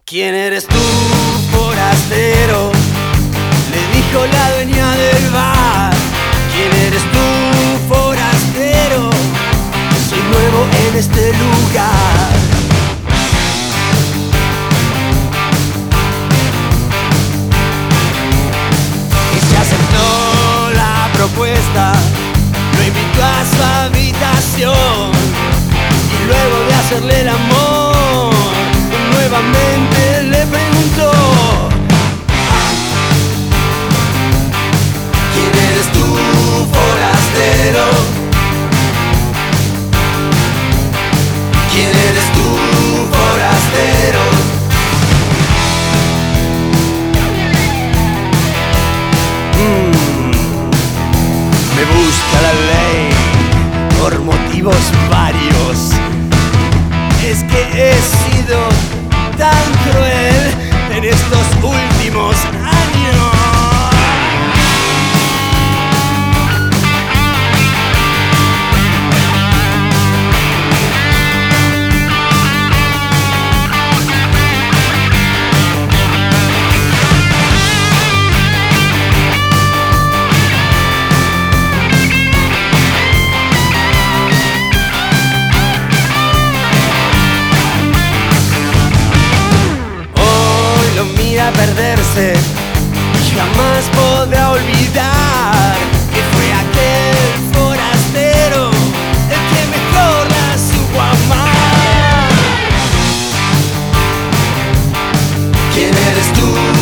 ¿Quién eres tú, forastero?, le dijo la dueña del bar. ¿Quién eres tú, forastero? Soy nuevo en este lugar. Y se aceptó la propuesta, lo invitó a su habitación y luego de hacerle el amor, nuevamente le preguntó: ¿quién eres tú, forastero? ¿Quién eres tú, forastero? Me busca la ley por motivos varios. Es que he sido tan cruel en estos últimos años. Perderse, jamás podrá olvidar que fue aquel forastero el que mejor la supo amar. ¿Quién eres tú?